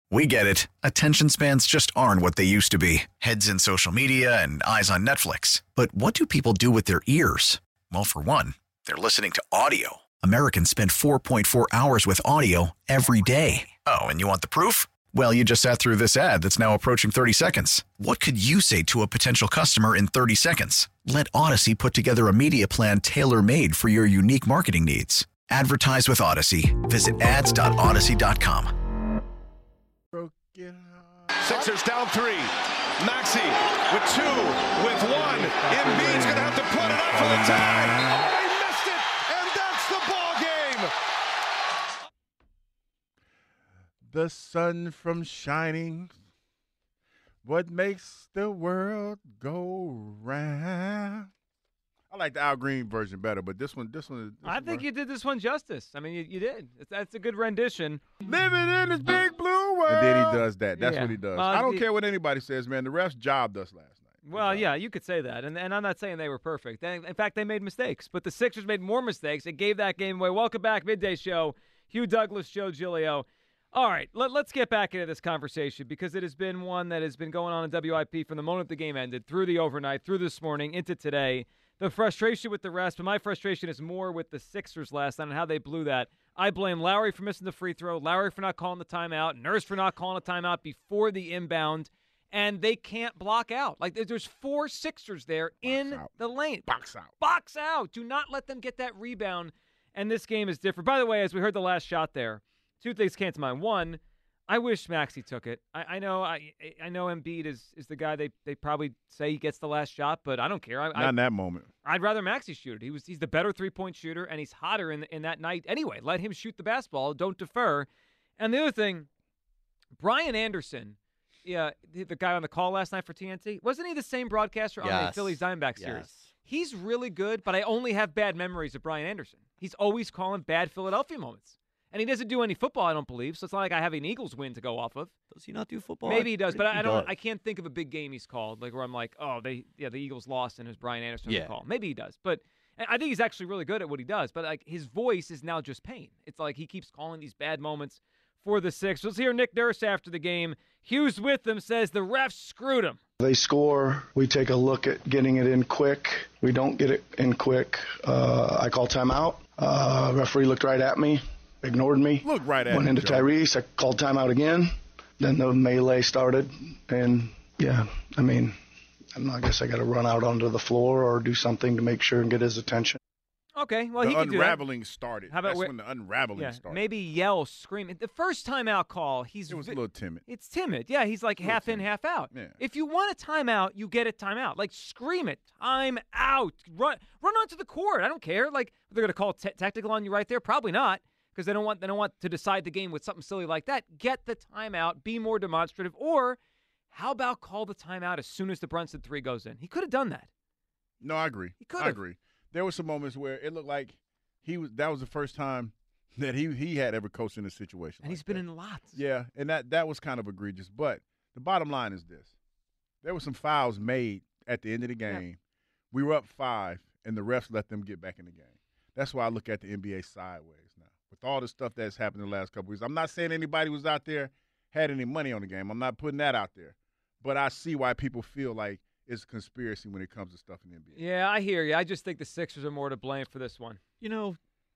We get it. Attention spans just aren't what they used to be. Heads in social media and eyes on Netflix. But what do people do with their ears? Well, for one, they're listening to audio. Americans spend 4.4 hours with audio every day. Oh, and you want the proof? Well, you just sat through this ad that's now approaching 30 seconds. What could you say to a potential customer in 30 seconds? Let Odyssey put together a media plan tailor-made for your unique marketing needs. Advertise with Odyssey. Visit ads.odyssey.com. Sixers down 3. Maxey with 2, with 1. Embiid's going to have to put it up for the tie. Oh, he missed it, and that's the ball game. The sun from shining, what makes the world go round. I like the Al Green version better, but this one. I think you did this one justice. I mean, you did. That's a good rendition. Living in this big blue world. And then he does that. That's what he does. I don't care what anybody says, man. The refs jobbed us last night. Well, yeah, you could say that. And I'm not saying they were perfect. In fact, they made mistakes. But the Sixers made more mistakes. It gave that game away. Welcome back, Midday Show. Hugh Douglas, Joe Giglio. All right, let's get back into this conversation because it has been one that has been going on in WIP from the moment the game ended, through the overnight, through this morning, into today. The frustration with the rest, but my frustration is more with the Sixers last night and how they blew that. I blame Lowry for missing the free throw, Lowry for not calling the timeout, Nurse for not calling a timeout before the inbound, and they can't block out. Like, there's 4 Sixers there in the lane. Box out. Box out. Do not let them get that rebound, and this game is different. By the way, as we heard the last shot there, 2 things came to mind. One, I wish Maxey took it. I know Embiid is the guy they probably say he gets the last shot, but I don't care. Not in that moment. I'd rather Maxey shoot it. He's the better 3-point shooter, and he's hotter in that night anyway. Let him shoot the basketball. Don't defer. And the other thing, Brian Anderson, the guy on the call last night for TNT, wasn't he the same broadcaster on the Phillies Diamondbacks series? He's really good, but I only have bad memories of Brian Anderson. He's always calling bad Philadelphia moments. And he doesn't do any football, I don't believe. So it's not like I have an Eagles win to go off of. Does he not do football? Maybe he does, but I can't think of a big game he's called, like where I'm like, oh, the Eagles lost and it was Brian Anderson on the call. Maybe he does, but I think he's actually really good at what he does. But like his voice is now just pain. It's like he keeps calling these bad moments for the Sixers. Let's hear Nick Nurse after the game. Hughes with them says the refs screwed him. They score. We take a look at getting it in quick. We don't get it in quick. I call timeout. Referee looked right at me. Ignored me. Look right at Went into Joe. Tyrese. I called timeout again. Then the melee started. And, I guess I got to run out onto the floor or do something to make sure and get his attention. Okay, well, the he can do that. unraveling started. How about That's when the unraveling started. Maybe yell, scream. The first timeout call, It was a little timid. It's timid. Yeah, he's like half in, half out. Yeah. If you want a timeout, you get a timeout. Like, scream it. Time out. Run onto the court. I don't care. Like, they're going to call tactical on you right there? Probably not, because they don't want to decide the game with something silly like that. Get the timeout. Be more demonstrative. Or how about call the timeout as soon as the Brunson 3 goes in? He could have done that. No, I agree. He could have. I agree. There were some moments where it looked like that was the first time that he had ever coached in a situation. And he's been in lots. Yeah, and that was kind of egregious. But the bottom line is this. There were some fouls made at the end of the game. Yeah. We were up 5, and the refs let them get back in the game. That's why I look at the NBA sideways now. With all the stuff that's happened in the last couple weeks, I'm not saying anybody was out there had any money on the game. I'm not putting that out there. But I see why people feel like it's a conspiracy when it comes to stuff in the NBA. Yeah, I hear you. I just think the Sixers are more to blame for this one. You know,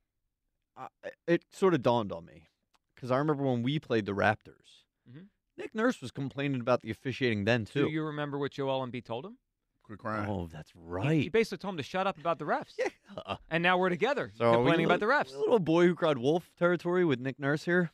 it sort of dawned on me because I remember when we played the Raptors, Nick Nurse was complaining about the officiating then, too. Do you remember what Joel Embiid told him? Quit crying. Oh, that's right. He basically told him to shut up about the refs. Yeah. And now we're together So complaining about the refs. A little boy who cried wolf territory with Nick Nurse here.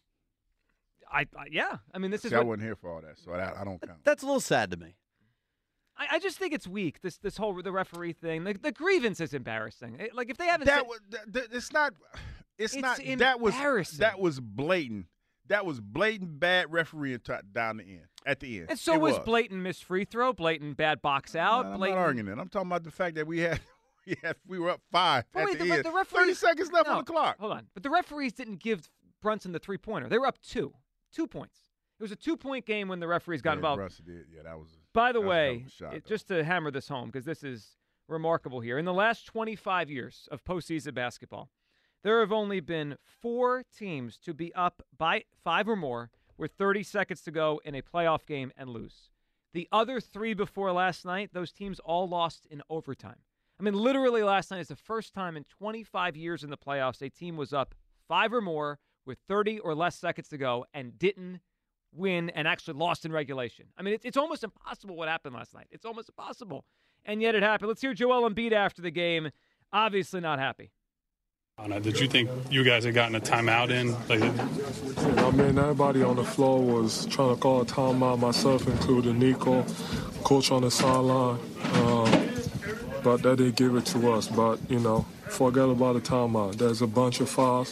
Yeah. I mean, this is I wasn't here for all that, so I don't count. That's a little sad to me. I just think it's weak. This whole the referee thing. The grievance is embarrassing. Like if they haven't, It's not. Embarrassing. That was blatant. That was blatant bad refereeing down the end. At the end, and so was blatant missed free throw, blatant bad box out. I'm not arguing that. I'm talking about the fact that we were up 5 at the end. The referees, 30 seconds left on the clock. Hold on, but the referees didn't give Brunson the 3-pointer. They were up 2 points. It was a 2-point game when the referees got involved. Brunson did. Yeah, that was. By the way, shot, just to hammer this home, because this is remarkable here. In the last 25 years of postseason basketball, there have only been 4 teams to be up by 5 or more with 30 seconds to go in a playoff game and lose. The other 3 before last night, those teams all lost in overtime. I mean, literally last night is the first time in 25 years in the playoffs a team was up 5 or more with 30 or less seconds to go and didn't win and actually lost in regulation. I mean, it's almost impossible what happened last night. It's almost impossible. And yet it happened. Let's hear Joel Embiid after the game. Obviously not happy. Did you think you guys had gotten a timeout in? I mean, everybody on the floor was trying to call a timeout, myself included, Nico, coach on the sideline. But they didn't give it to us. But, forget about the timeout. There's a bunch of fouls.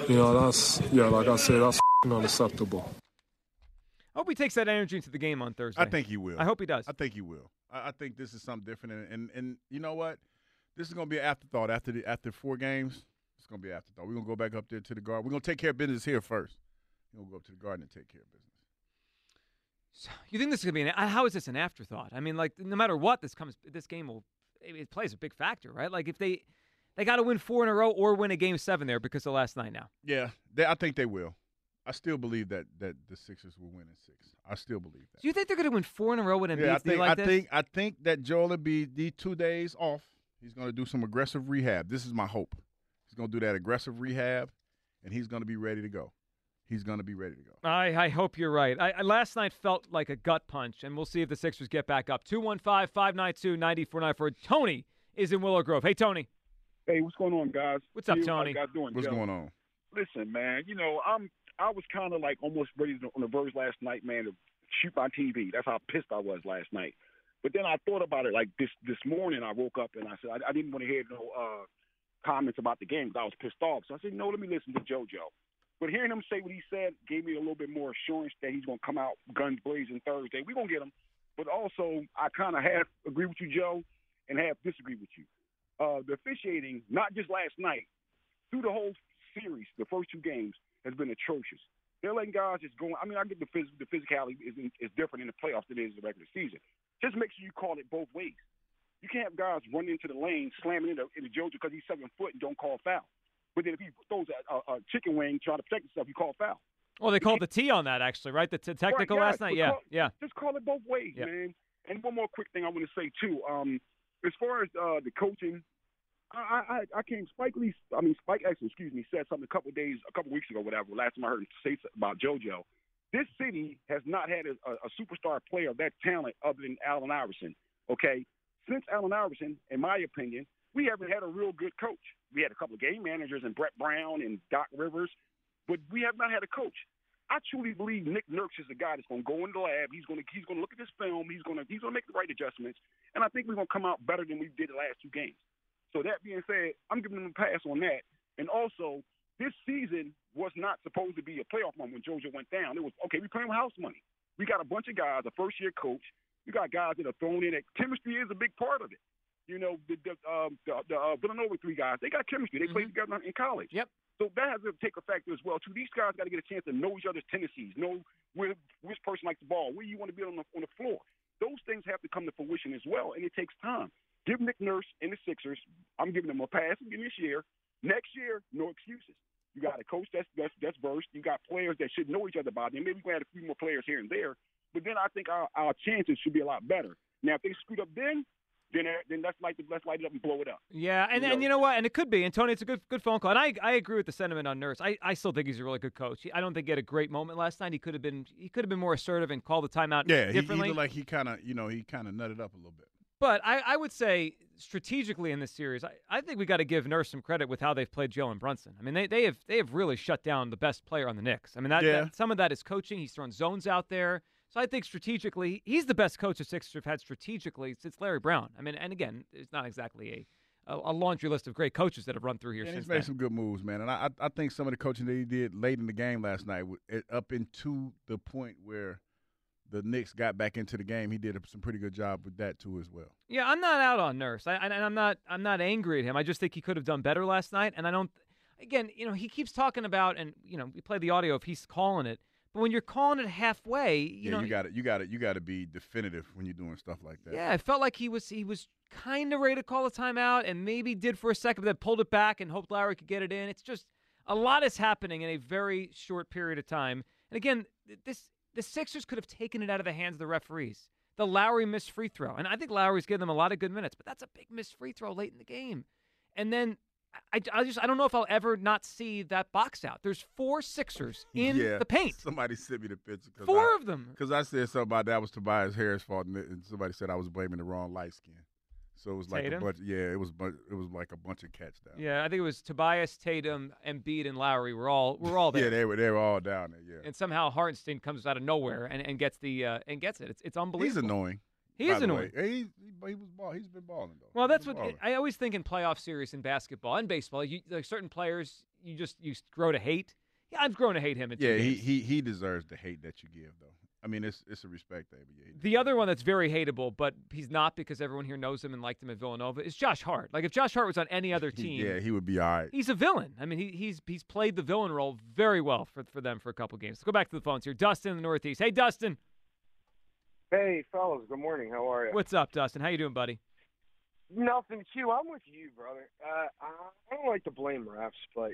Like I said, that's unacceptable. I hope he takes that energy into the game on Thursday. I think he will. I hope he does. I think he will. I think this is something different. And you know what? This is going to be an afterthought. After 4 games, it's going to be an afterthought. We're going to go back up there to the Garden. We're going to take care of business here first. We're going to go up to the Garden and take care of business. So you think this is going to be how is this an afterthought? I mean, like, no matter what, this game will – it plays a big factor, right? Like, if they got to win 4 in a row or win a Game 7 there because of last night now. Yeah, I think they will. I still believe that the Sixers will win in 6. I still believe that. Do you think they're going to win 4 in a row with Embiid? I think that Joel Embiid, these 2 days off, he's going to do some aggressive rehab. This is my hope. He's going to do that aggressive rehab, and he's going to be ready to go. He's going to be ready to go. I hope you're right. I last night felt like a gut punch, and we'll see if the Sixers get back up. 215-592-9494. Tony is in Willow Grove. Hey, Tony. Hey, what's going on, guys? What's up, Tony? How you guys doing? What's going on? Listen, man, I was kind of like almost ready on the verge last night, man, to shoot my TV. That's how pissed I was last night. But then I thought about it like this morning. I woke up and I said I didn't want to hear no comments about the game because I was pissed off. So I said, no, let me listen to JoJo. But hearing him say what he said gave me a little bit more assurance that he's going to come out guns blazing Thursday. We're going to get him. But also, I kind of half agree with you, Joe, and half disagree with you. The officiating, not just last night, through the whole series, the first 2 games, has been atrocious. They're letting guys just go. I mean, I get the physicality is different in the playoffs than it is in the regular season. Just make sure you call it both ways. You can't have guys running into the lane, slamming into JoJo because he's 7 foot and don't call foul. But then if he throws a chicken wing trying to protect himself, you call foul. Well, they called the T on that, actually, right? The technical last night? Yeah. Just call it both ways, man. And one more quick thing I want to say, too. As far as the coaching, Spike said something a couple weeks ago, whatever, last time I heard him say about JoJo. This city has not had a superstar player of that talent other than Allen Iverson, okay? Since Allen Iverson, in my opinion, we haven't had a real good coach. We had a couple of game managers and Brett Brown and Doc Rivers, but we have not had a coach. I truly believe Nick Nurse is the guy that's going to go in the lab. He's going to look at this film. He's going to make the right adjustments, and I think we're going to come out better than we did the last 2 games. So that being said, I'm giving them a pass on that. And also, this season was not supposed to be a playoff one when JoJo went down. It was, okay, we're playing with house money. We got a bunch of guys, a first-year coach. We got guys that are thrown in. Chemistry is a big part of it. The Villanova 3 guys, they got chemistry. They played together in college. Yep. So that has to take a factor as well, too. These guys got to get a chance to know each other's tendencies, know which person likes the ball, where you want to be on the floor. Those things have to come to fruition as well, and it takes time. Give Nick Nurse and the Sixers, I'm giving them a pass again this year. Next year, no excuses. You got a coach that's versed. You got players that should know each other by then. Maybe we can add a few more players here and there. But then I think our chances should be a lot better. Now, if they screwed up then let's light it up and blow it up. Yeah, and you know what? And it could be. And, Tony, it's a good phone call. And I agree with the sentiment on Nurse. I still think he's a really good coach. I don't think he had a great moment last night. He could have been more assertive and called the timeout differently. He looked like he kind of nutted up a little bit. But I would say strategically in this series, I think we got to give Nurse some credit with how they've played Jalen Brunson. I mean, they have really shut down the best player on the Knicks. I mean, that some of that is coaching. He's thrown zones out there. So I think strategically, he's the best coach the Sixers have had strategically since Larry Brown. I mean, and again, it's not exactly a laundry list of great coaches that have run through here since he's made some good moves, man. And I think some of the coaching that he did late in the game last night, up into the point where the Knicks got back into the game, he did some pretty good job with that too as well. Yeah, I'm not out on Nurse. I'm not angry at him. I just think he could have done better last night. And I don't. Again, he keeps talking about, and we play the audio if he's calling it. But when you're calling it halfway, you got to be definitive when you're doing stuff like that. Yeah, I felt like he was kind of ready to call a timeout, and maybe did for a second, but then pulled it back and hoped Larry could get it in. It's just a lot is happening in a very short period of time. And again, the Sixers could have taken it out of the hands of the referees. The Lowry missed free throw, and I think Lowry's given them a lot of good minutes, but that's a big missed free throw late in the game. And then I don't know if I'll ever not see that box out. There's 4 Sixers in the paint. Somebody sent me the picture. 4 of them. Because I said something about that was Tobias Harris' fault, and somebody said I was blaming the wrong light skin. So it was like Tatum? a bunch. Yeah, it was like a bunch of cats down. Yeah, I think it was Tobias, Tatum, Embiid, and Lowry. We're all there. Yeah, they were all down there. Yeah. And somehow Hartenstein comes out of nowhere and gets it. It's unbelievable. He's annoying. He is annoying. He was he's been balling though. Well, that's what I always think in playoff series in basketball and baseball. Like certain players, you grow to hate. Yeah, I've grown to hate him. He deserves the hate that you give though. I mean, it's a respect thing. Yeah, the other one that's very hateable, but he's not because everyone here knows him and liked him at Villanova, is Josh Hart. Like if Josh Hart was on any other team, yeah, he would be all right. He's a villain. I mean, he's played the villain role very well for them for a couple games. Let's go back to the phones here. Dustin in the Northeast. Hey, Dustin. Hey, fellas. Good morning. How are you? What's up, Dustin? How you doing, buddy? Nothing, Q. I'm with you, brother. I don't like to blame refs, but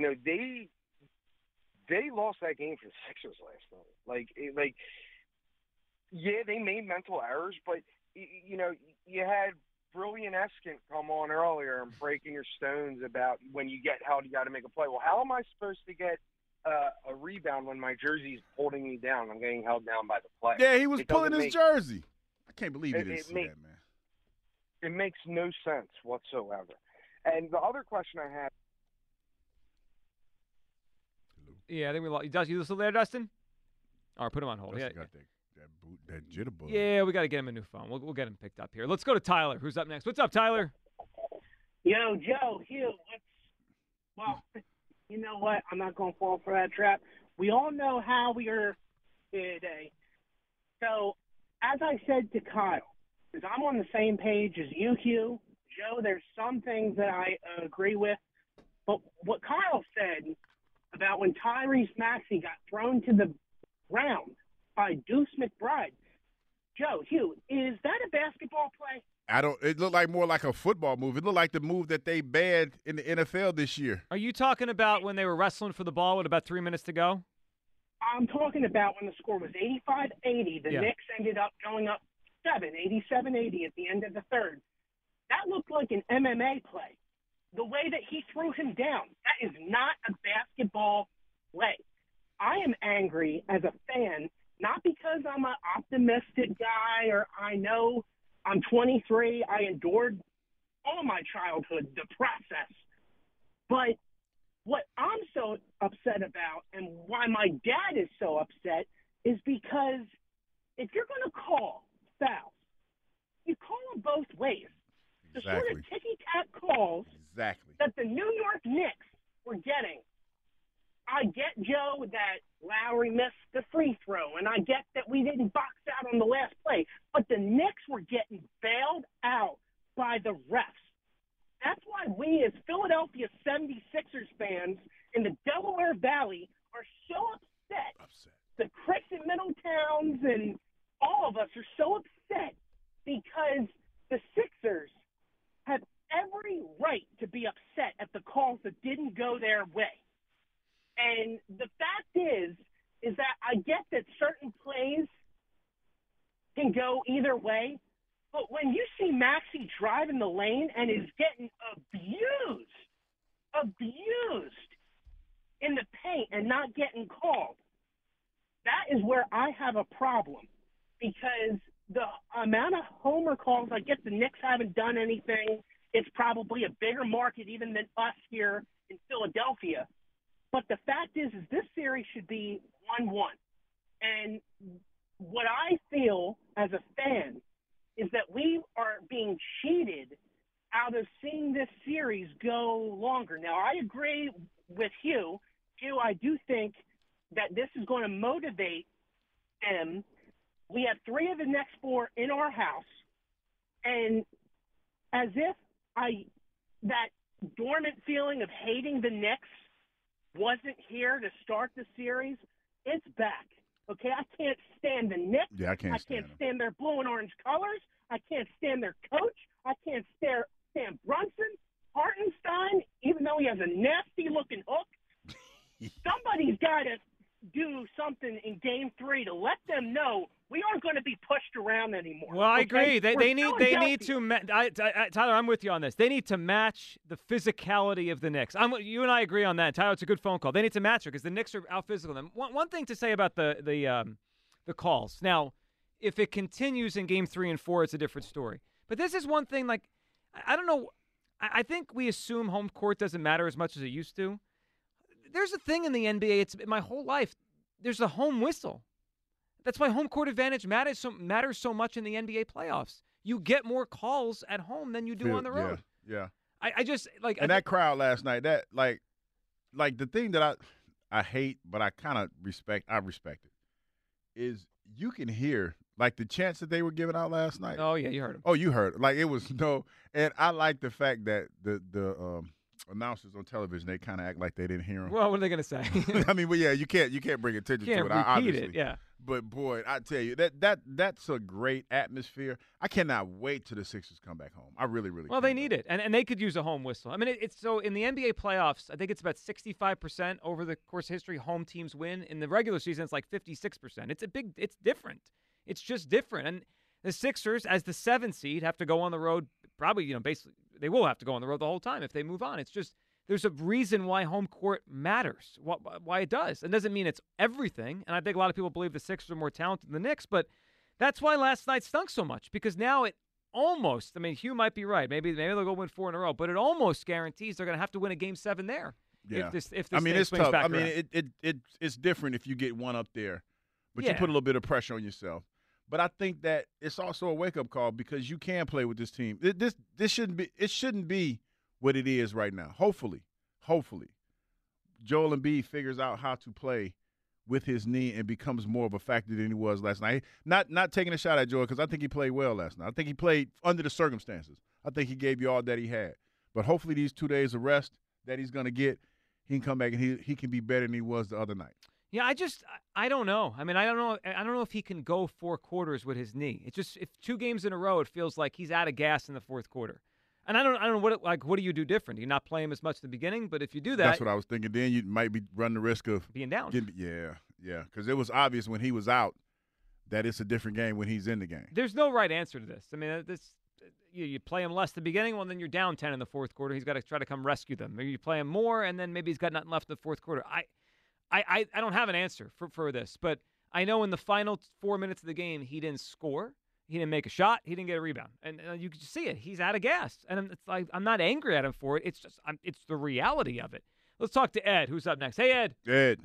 they lost that game for the Sixers last night. Yeah, they made mental errors, but you had Brilliant Eskin come on earlier and breaking your stones about when you get held, you got to make a play. Well, how am I supposed to get a rebound when my jersey's holding me down? I'm getting held down by the play. Yeah, he was pulling his jersey. I can't believe he didn't see that, man. It makes no sense whatsoever. And the other question I had. Yeah, I think we lost. You still there, Dustin? All right, put him on hold. Dustin got that jitterbug. Yeah, we got to get him a new phone. We'll get him picked up here. Let's go to Tyler, who's up next. What's up, Tyler? Yo, Joe, Hugh. Well, you know what? I'm not going to fall for that trap. We all know how we are today. So, as I said to Kyle, because I'm on the same page as you, Hugh, Joe, there's some things that I agree with. But what Kyle said about when Tyrese Maxey got thrown to the ground by Deuce McBride, Joe, Hugh, is that a basketball play? It looked like more like a football move. It looked like the move that they banned in the NFL this year. Are you talking about when they were wrestling for the ball with about 3 minutes to go? I'm talking about when the score was 85-80. The Knicks ended up going up 87-80 at the end of the third. That looked like an MMA play. The way that he threw him down, that is not a basketball play. I am angry as a fan, not because I'm an optimistic guy or I know I'm 23. I endured all my childhood, the process. But what I'm so upset about and why my dad is so upset is because if you're going to call fouls, you call them both ways. The sort of ticky-tack calls that the New York Knicks were getting. I get, Joe, that Lowry missed the free throw, and I get that we didn't box out on the last play, but the Knicks were getting bailed out by the refs. That's why we as Philadelphia 76ers fans in the Delaware Valley are so upset. The Cricks in Middletowns and all of us are so upset because the Sixers have every right to be upset at the calls that didn't go their way. And the fact is that I get that certain plays can go either way, but when you see Maxey driving the lane and is getting abused in the paint and not getting called, that is where I have a problem because the amount of homer calls, I get the Knicks haven't done anything. It's probably a bigger market even than us here in Philadelphia. But the fact is this series should be 1-1. And what I feel as a fan is that we are being cheated out of seeing this series go longer. Now, I agree with Hugh. Hugh, I do think that this is going to motivate them. We have 3 of the next 4 in our house. And as if that dormant feeling of hating the Knicks wasn't here to start the series, it's back. Okay, I can't stand the Knicks. Yeah, I can't stand their blue and orange colors. I can't stand their coach. I can't stand Brunson, Hartenstein, even though he has a nasty-looking hook. Somebody's got to do something in Game them know we aren't going to be pushed around anymore. Well, I agree. They need to. Tyler, I'm with you on this. They need to match the physicality of the Knicks. You and I agree on that. Tyler, it's a good phone call. They need to match her because the Knicks are out physical them. One thing to say about the calls. Now, if it continues in Game 3 and 4, it's a different story. But this is one thing. Like, I don't know. I think we assume home court doesn't matter as much as it used to. There's a thing in the NBA. It's my whole life. There's a home whistle. That's why home court advantage matters so much in the NBA playoffs. You get more calls at home than you do on the road. Yeah. I just like that crowd last night. That like the thing that I hate, but I kind of respect. I respect it. Is you can hear like the chants that they were giving out last night. Oh yeah, you heard them. Oh, you heard it. Like it was no. And I like the fact that the announcers on television, they kind of act like they didn't hear them. Well, what are they going to say? I mean, well, yeah, you can't bring attention to it. Obviously. It, yeah. But boy, I tell you that's a great atmosphere. I cannot wait till the Sixers come back home. I really, really. Well, they need it, and they could use a home whistle. I mean, it's so in the NBA playoffs, I think it's about 65% over the course of history. Home teams win. In the regular season, it's like 56%. It's different. It's just different. And the Sixers, as the 7th seed, have to go on the road. Probably, basically, they will have to go on the road the whole time if they move on. It's just there's a reason why home court matters, why it does. It doesn't mean it's everything, and I think a lot of people believe the Sixers are more talented than the Knicks, but that's why last night stunk so much, because now it almost, I mean, Hugh might be right. Maybe they'll go win 4 in a row, but it almost guarantees they're going to have to win a Game 7 there. Yeah. If this I mean, it's swings tough. Back I mean, around. it's different if you get one up there, but Yeah. you put a little bit of pressure on yourself. But I think that it's also a wake-up call because you can play with this team. This shouldn't be what it is right now. Hopefully, Joel Embiid figures out how to play with his knee and becomes more of a factor than he was last night. Not taking a shot at Joel because I think he played well last night. I think he played under the circumstances. I think he gave you all that he had. But hopefully these 2 days of rest that he's going to get, he can come back and he can be better than he was the other night. Yeah, I don't know. I mean, I don't know if he can go 4 quarters with his knee. It's just if 2 games in a row, it feels like he's out of gas in the 4th quarter. And I don't know what do you do different? Do you not play him as much at the beginning? But if you do that, that's what I was thinking. Then you might be running the risk of being down. Yeah, because it was obvious when he was out that it's a different game when he's in the game. There's no right answer to this. I mean, you play him less at the beginning, well, then you're down 10 in the 4th quarter. He's got to try to come rescue them. Maybe you play him more, and then maybe he's got nothing left in the 4th quarter. I don't have an answer for this, but I know in the final 4 minutes of the game, he didn't score. He didn't make a shot. He didn't get a rebound. And you can see it. He's out of gas. And it's like I'm not angry at him for it. It's just it's the reality of it. Let's talk to Ed, who's up next. Hey, Ed. Ed.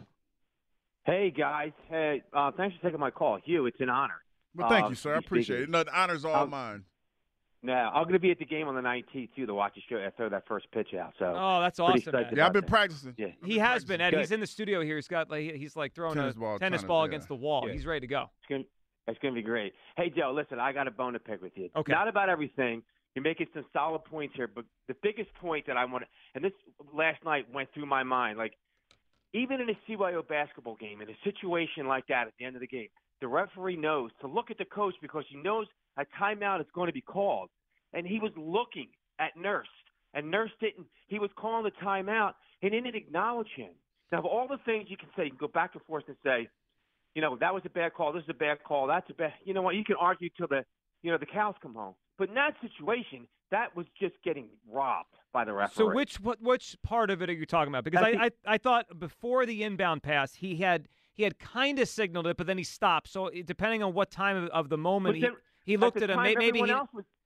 Hey, guys. Hey, thanks for taking my call. Hugh, it's an honor. Well, thank you, sir. I appreciate it. No, the honor's all mine. Now, I'm going to be at the game on the 19th, too, to watch the show. I throw that first pitch out. So, that's awesome, Ed. Yeah, I've been practicing. Yeah. He has been, Ed. Good. He's in the studio here. He's got he's throwing a tennis ball against the wall. Yeah. He's ready to go. It's going to be great. Hey, Joe, listen, I got a bone to pick with you. Okay. Not about everything. You're making some solid points here, but the biggest point that I want to – and this last night went through my mind. Like, even in a CYO basketball game, in a situation like that at the end of the game, the referee knows to look at the coach because he knows a timeout is going to be called. And he was looking at Nurse, and Nurse didn't – he was calling the timeout and didn't acknowledge him. Now, of all the things you can say, you can go back and forth and say, that was a bad call. This is a bad call. That's a bad. You know what? You can argue till the cows come home. But in that situation, that was just getting robbed by the referee. So which part of it are you talking about? Because I thought before the inbound pass, he had kind of signaled it, but then he stopped. So depending on what time of the moment he looked at him, maybe he.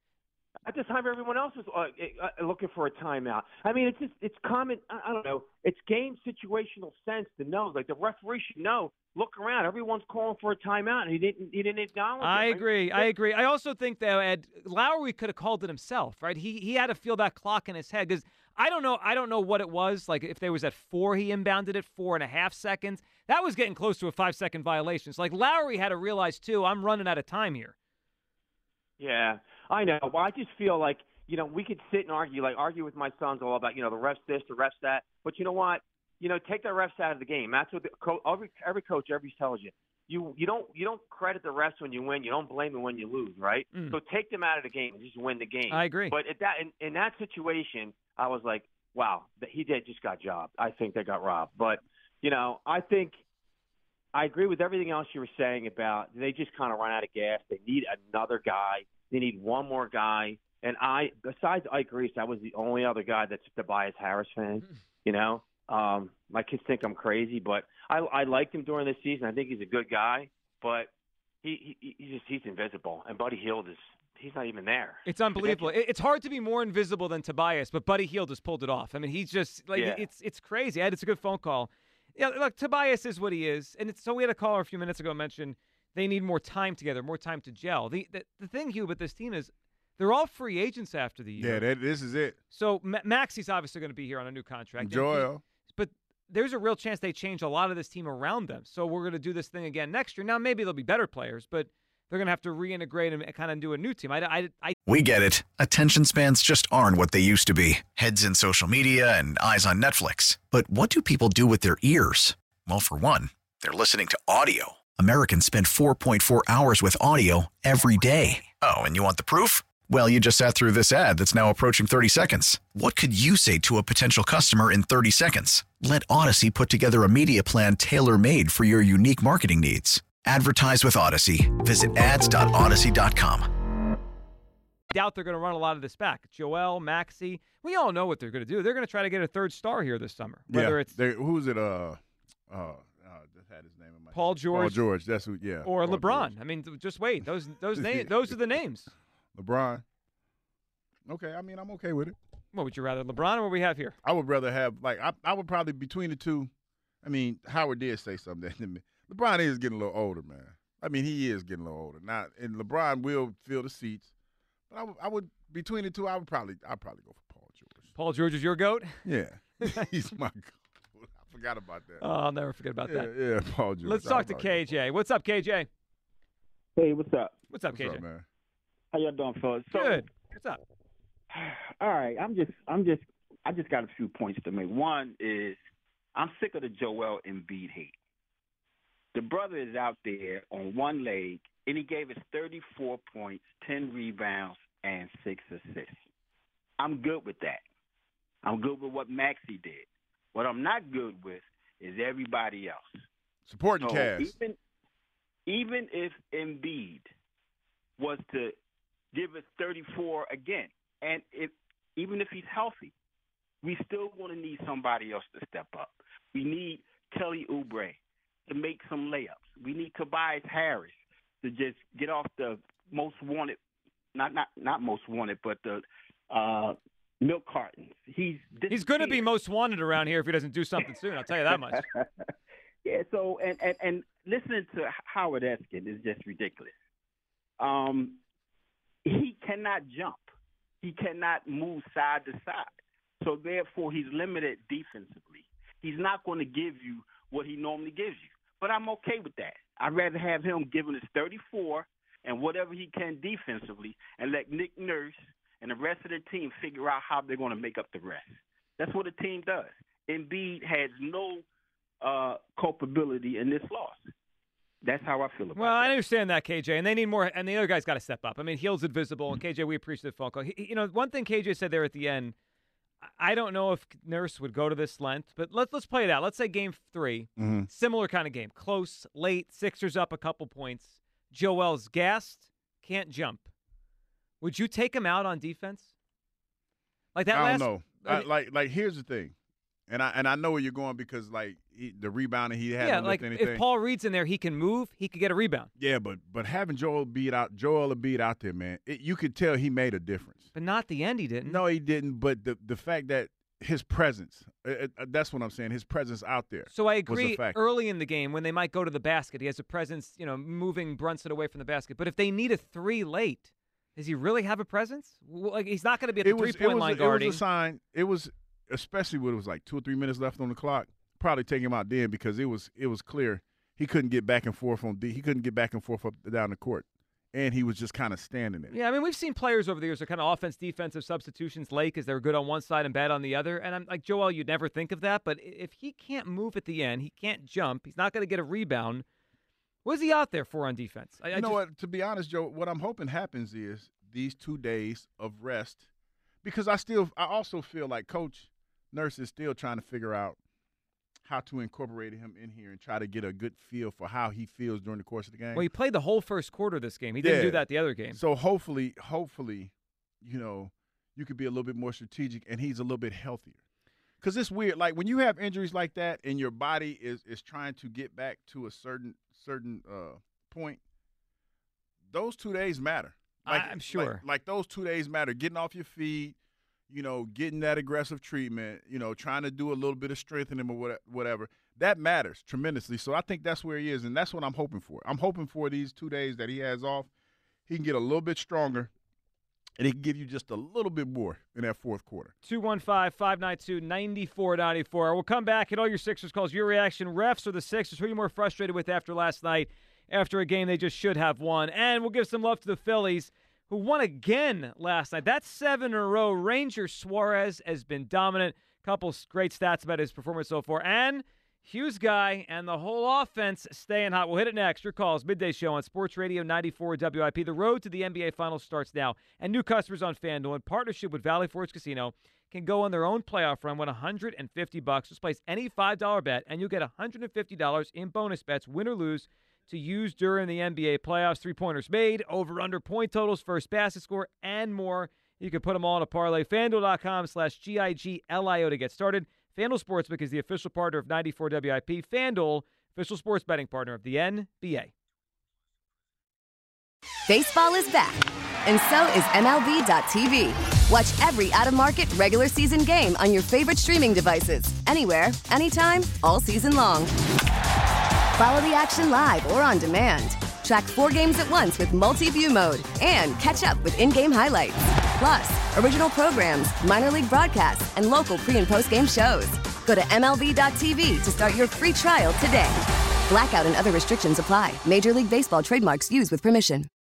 At the time, everyone else was looking for a timeout. I mean, it's common. I don't know. It's game situational sense to know. Like the referee should know. Look around. Everyone's calling for a timeout, and he didn't acknowledge it. I agree. I also think that Ed Lowry could have called it himself, right? He had to feel that clock in his head because I don't know what it was. Like if there was at 4, he inbounded it 4.5 seconds. That was getting close to a 5-second violation. So like Lowry had to realize too, I'm running out of time here. Yeah, I know. Well, I just feel like, we could sit and argue with my sons all about, the refs this, the refs that. But you know what? Take the refs out of the game. That's what every coach ever tells you. You don't credit the refs when you win. You don't blame them when you lose, right? So take them out of the game and just win the game. I agree. But in that situation, I was like, wow, he just got jobbed. I think they got robbed. But, I think I agree with everything else you were saying about they just kind of run out of gas. They need another guy. They need one more guy. And besides Ike Reese, I was the only other guy that's a Tobias Harris fan. You know, my kids think I'm crazy, but I liked him during the season. I think he's a good guy, but he's invisible. And Buddy Hield he's not even there. It's unbelievable. It's hard to be more invisible than Tobias, but Buddy Hield just pulled it off. I mean, he's just it's crazy. It's a good phone call. Yeah, look, Tobias is what he is, and so we had a caller a few minutes ago mention they need more time together, more time to gel. The thing, Hugh, with this team is they're all free agents after the year. Yeah, this is it. So Maxey's obviously going to be here on a new contract. Joel. But there's a real chance they change a lot of this team around them. So we're going to do this thing again next year. Now, maybe they'll be better players, but they're going to have to reintegrate and kind of do a new team. We get it. Attention spans just aren't what they used to be. Heads in social media and eyes on Netflix. But what do people do with their ears? Well, for one, they're listening to audio. Americans spend 4.4 hours with audio every day. Oh, and you want the proof? Well, you just sat through this ad that's now approaching 30 seconds. What could you say to a potential customer in 30 seconds? Let Odyssey put together a media plan tailor-made for your unique marketing needs. Advertise with Odyssey. Visit ads.odyssey.com. Doubt they're going to run a lot of this back. Joel, Maxey, we all know what they're going to do. They're going to try to get a third star here this summer. Whether it's who's it? Just had his name in my Paul George. Paul George. That's who. Yeah. Or Paul LeBron. George. I mean, just wait. Those names. Those are the names. LeBron. Okay. I mean, I'm okay with it. What would you rather, LeBron, or what we have here? I would rather have I would probably between the two. I mean, Howard did say something to me. LeBron is getting a little older, man. I mean, he is getting a little older. Now, and LeBron will fill the seats. But I would between the two, I'd probably go for Paul George. Paul George is your GOAT? Yeah. He's my GOAT. I forgot about that. Oh, I'll never forget about that. Yeah, Paul George. Let's talk to KJ. What's up, KJ? Hey, what's up? What's up, KJ? What's up, man? How y'all doing, fellas? Good. What's up? All right, I just got a few points to make. One is I'm sick of the Joel Embiid hate. The brother is out there on one leg, and he gave us 34 points, 10 rebounds, and 6 assists. I'm good with that. I'm good with what Maxey did. What I'm not good with is everybody else. Supporting Cavs. Even if Embiid was to give us 34 again, and even if he's healthy, we still going to need somebody else to step up. We need Kelly Oubre to make some layups. We need Tobias Harris to just get off the most wanted, not most wanted, but the milk cartons. He's going to be most wanted around here if he doesn't do something soon. I'll tell you that much. Yeah. So and listening to Howard Eskin is just ridiculous. He cannot jump. He cannot move side to side. So therefore, he's limited defensively. He's not going to give you what he normally gives you. But I'm okay with that. I'd rather have him giving us 34 and whatever he can defensively and let Nick Nurse and the rest of the team figure out how they're going to make up the rest. That's what a team does. Embiid has no culpability in this loss. That's how I feel about it. Well, I understand that, KJ, and they need more, and the other guy's got to step up. I mean, Hield's invisible, and KJ, we appreciate the phone call. One thing KJ said there at the end, I don't know if Nurse would go to this length, but let's play it out. Let's say game 3, similar kind of game, close, late, Sixers up a couple points. Joel's gassed, can't jump. Would you take him out on defense? Like that? I don't know. Like here's the thing, and I know where you're going because the rebounding he had. Yeah, like anything. If Paul Reed's in there, he can move. He could get a rebound. Yeah, but having Joel Embiid out there, man, you could tell he made a difference. But not at the end, he didn't. No, he didn't. But the fact that his presence, that's what I'm saying. His presence out there. So I agree. Early in the game, when they might go to the basket, he has a presence, moving Brunson away from the basket. But if they need a 3 late, does he really have a presence? Like he's not going to be at the 3-point line guarding. It was a sign. It was especially when it was like 2 or 3 minutes left on the clock. Probably take him out then because it was clear he couldn't get back and forth he couldn't get back and forth up down the court, and he was just kind of standing there. Yeah, I mean we've seen players over the years that kind of offense defensive substitutions late because they're good on one side and bad on the other. And I'm like Joel, you'd never think of that, but if he can't move at the end, he can't jump, he's not going to get a rebound. What is he out there for on defense? You know what? To be honest, Joe, what I'm hoping happens is these 2 days of rest, because I also feel like Coach Nurse is still trying to figure out how to incorporate him in here and try to get a good feel for how he feels during the course of the game. Well, he played the whole first quarter of this game. He didn't do that the other game. So hopefully, you know, you could be a little bit more strategic and he's a little bit healthier. Because it's weird. Like, when you have injuries like that and your body is trying to get back to a certain point, those 2 days matter. Like, I'm sure. Like those 2 days matter. Getting off your feet, you know, getting that aggressive treatment, you know, trying to do a little bit of strengthening or whatever. That matters tremendously. So I think that's where he is, and that's what I'm hoping for. I'm hoping for these 2 days that he has off, he can get a little bit stronger, and he can give you just a little bit more in that fourth quarter. 215-592-9494. We'll come back at all your Sixers calls. Your reaction, refs or the Sixers, who are you more frustrated with after last night, after a game they just should have won? And we'll give some love to the Phillies, who won again last night. That's 7 in a row. Ranger Suarez has been dominant. Couple great stats about his performance so far. And Hughes guy and the whole offense staying hot. We'll hit it next. Your calls, Midday Show on Sports Radio 94 WIP. The road to the NBA Finals starts now. And new customers on FanDuel, in partnership with Valley Forge Casino, can go on their own playoff run with $150. Just place any $5 bet, and you'll get $150 in bonus bets, win or lose, to use during the NBA playoffs. 3-pointers made, over-under point totals, first basket score, and more. You can put them all in a parlay. FanDuel.com/GIGLIO to get started. FanDuel Sportsbook is the official partner of 94 WIP. FanDuel, official sports betting partner of the NBA. Baseball is back, and so is MLB.tv. Watch every out-of-market regular season game on your favorite streaming devices, anywhere, anytime, all season long. Follow the action live or on demand. Track 4 games at once with multi-view mode and catch up with in-game highlights. Plus, original programs, minor league broadcasts, and local pre- and post-game shows. Go to MLB.tv to start your free trial today. Blackout and other restrictions apply. Major League Baseball trademarks used with permission.